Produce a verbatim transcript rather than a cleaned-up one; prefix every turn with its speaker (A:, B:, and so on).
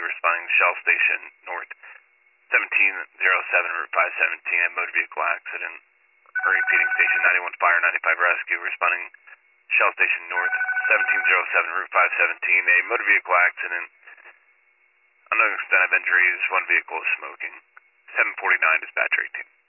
A: responding to Shell Station North, seventeen oh seven, Route five seventeen, a motor vehicle accident. Repeating Station ninety-one Fire, ninety-five Rescue, responding Shell Station North, seventeen oh seven, Route five seventeen, a motor vehicle accident. Unknown extent of injuries, one vehicle is smoking. seven forty-nine, dispatch eighteen.